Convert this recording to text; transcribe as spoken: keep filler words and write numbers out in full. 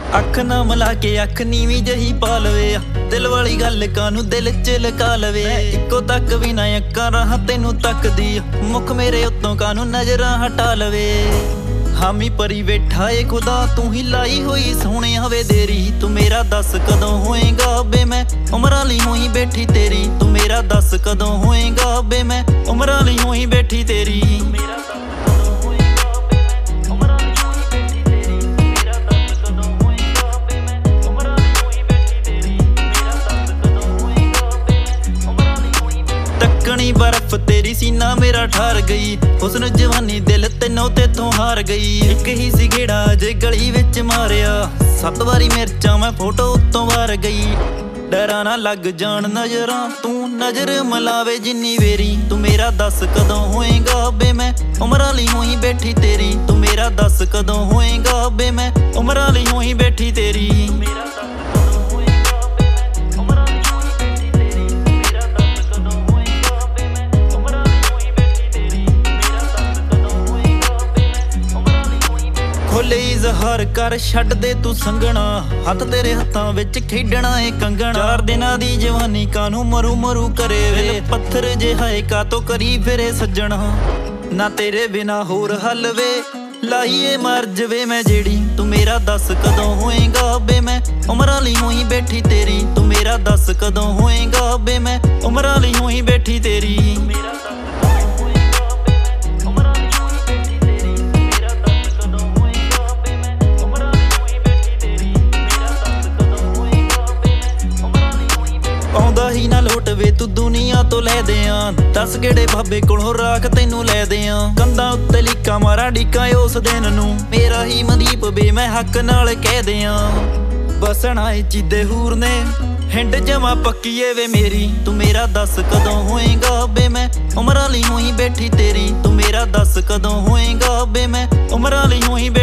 ਅੱਖ ਨਾ ਮਿਲਾ ਕੇ ਅੱਖ ਨੀਵੀਂ ਜਹੀ ਪਾ ਲਵੇ ਆ ਦਿਲ ਵਾਲੀ ਗੱਲ ਕਾਨੂੰ ਦਿਲ ਚ ਲਕਾ ਲਵੇ। ਇੱਕੋ ਤੱਕ ਵੀ ਨਾ ਅੱਖਾਂ ਰਾਹਾਂ ਤੈਨੂੰ ਤੱਕਦੀ ਮੁੱਖ ਮੇਰੇ ਉੱਤੋਂ ਕਾਨੂੰ ਨਜ਼ਰਾਂ ਹਟਾ ਲਵੇ। ਹਾਮੀ ਪਰੀ ਬੈਠਾ ਏ ਖੁਦਾ ਤੂੰ ਹੀ ਲਾਈ ਹੋਈ ਸੋਹਣਿਆ ਵੇ ਦੇਰੀ। ਤੂੰ ਮੇਰਾ ਦੱਸ ਕਦੋਂ ਹੋਏਗਾ ਬੇ ਮੈਂ ਉਮਰਾਂ ਲਈ ਹੋਈ ਬੈਠੀ ਤੇਰੀ। ਤੂੰ ਮੇਰਾ ਦੱਸ ਕਦੋਂ ਹੋਏਗਾ ਬੇ ਮੈਂ ਉਮਰਾਂ ਲਈ ਹੋਈ ਬੈਠੀ ਤੇਰੀ। ਤੱਕਣੀ ਬਰਫ਼ ਤੇਰੀ ਸੀਨਾ ਮੇਰਾ ਠਾਰ ਗਈ। ਹੁਸਨ ਜਵਾਨੀ ਦਿਲ ਤੈਨੂੰ ਤੇਥੋਂ ਹਾਰ ਗਈ। ਇੱਕ ਹੀ ਸੀ ਗੇੜਾ ਜੇ ਗਲੀ ਵਿੱਚ ਮਾਰਿਆ ਸੱਤ ਵਾਰੀ ਮਿਰਚਾਂ ਮੈਂ ਫੋਟੋ ਉੱਤੋਂ ਵਾਰ ਗਈ। ਡਰਾਂ ਨਾ ਲੱਗ ਜਾਣ ਨਜ਼ਰਾਂ ਤੂੰ ਨਜ਼ਰ ਮਿਲਾਵੇ ਜਿੰਨੀ ਵੇਰੀ। ਤੂੰ ਮੇਰਾ ਦੱਸ ਕਦੋਂ ਹੋਏਗਾ ਬੇ ਮੈਂ ਉਮਰਾਂ ਲਈ ਹੋਈ ਬੈਠੀ ਤੇਰੀ। ਤੂੰ ਮੇਰਾ ਦੱਸ ਕਦੋਂ ਹੋਏਗਾ ਬੇ ਮੈਂ ਉਮਰਾਂ ਲਈ ਹੋਈ ਬੈਠੀ ਤੇਰੀ। ਖੋਲੇ ਇਜ਼ਹਾਰ ਕਰ ਛੱਡ ਦੇ ਤੂੰ ਸੰਗਣਾ ਹੱਥ ਤੇਰੇ ਹੱਥਾਂ ਵਿੱਚ ਖੇਡਣਾ ਏ ਕੰਗਣਾ। ਚਾਰ ਦਿਨਾਂ ਦੀ ਜਵਾਨੀ ਕਾਨੂੰ ਮਰੂ ਮਰੂ ਕਰੇ ਵੇ ਪੱਥਰ ਜਿਹਾ ਏ ਕਾਤੋਂ ਕਰੀ ਫਿਰੇ ਸੱਜਣਾ। ਨਾ ਤੇਰੇ ਬਿਨਾ ਹੋਰ ਹੱਲ ਵੇ ਲਾਈਏ ਮਰ ਜਵੇ ਮੈਂ ਜਿਹੜੀ। ਤੂੰ ਮੇਰਾ ਦੱਸ ਕਦੋਂ ਹੋਏਗਾ ਬੇ ਮੈਂ ਉਮਰਾਂ ਲਈ ਹੋਈ ਬੈਠੀ ਤੇਰੀ। ਤੂੰ ਮੇਰਾ ਦੱਸ ਕਦੋਂ ਹੋਏਗਾ ਬੇ ਮੈਂ ਉਮਰਾਂ ਲਈ ਹੋਈ ਬੈਠੀ ਤੇਰੀ। ਆਉਂਦਾ ਹੀ ਨਾ ਲੋਟ ਵੇ ਤੂੰ ਦੁਨੀਆ ਤੋਂ ਲੈ ਦਿਆਂ। ਦਸ ਗੇੜੇ ਬਾਬੇ ਕੋਲੋਂ ਰਾਖ ਤੈਨੂੰ ਲੈ ਦਿਆਂ। ਕੰਧਾਂ ਉੱਤੇ ਲੀਕਾਂ ਮਾਰਾਂ ਡੀਕਾਂ ਉਸ ਦਿਨ ਨੂੰ ਮੇਰਾ ਹੀ ਮਨਦੀਪ ਵੇ ਮੈਂ ਹੱਕ ਨਾਲ ਕਹਿ ਦਿਆਂ। ਬਸਣਾ ਏ ਚੀਦੇ ਹੂਰ ਨੇ ਹਿੰਡ ਜਮਾ ਪੱਕੀਏ ਵੇ ਮੇਰੀ। ਤੂੰ ਮੇਰਾ ਦੱਸ ਕਦੋਂ ਹੋਏਗਾ ਬੇ ਮੈਂ ਉਮਰਾਂ ਲਈ ਹੋਈ ਬੈਠੀ ਤੇਰੀ। ਤੂੰ ਮੇਰਾ ਦੱਸ ਕਦੋਂ ਹੋਏਗਾ ਬੇ ਮੈਂ ਉਮਰਾਂ ਲਈ ਹੋਈ